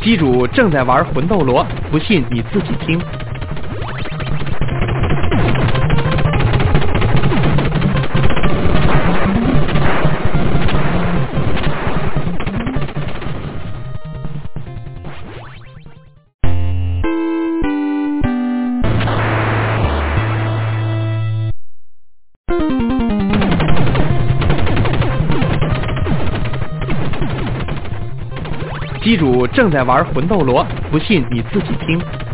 机主正在玩魂斗罗，不信你自己听。机主正在玩魂斗罗，不信你自己听。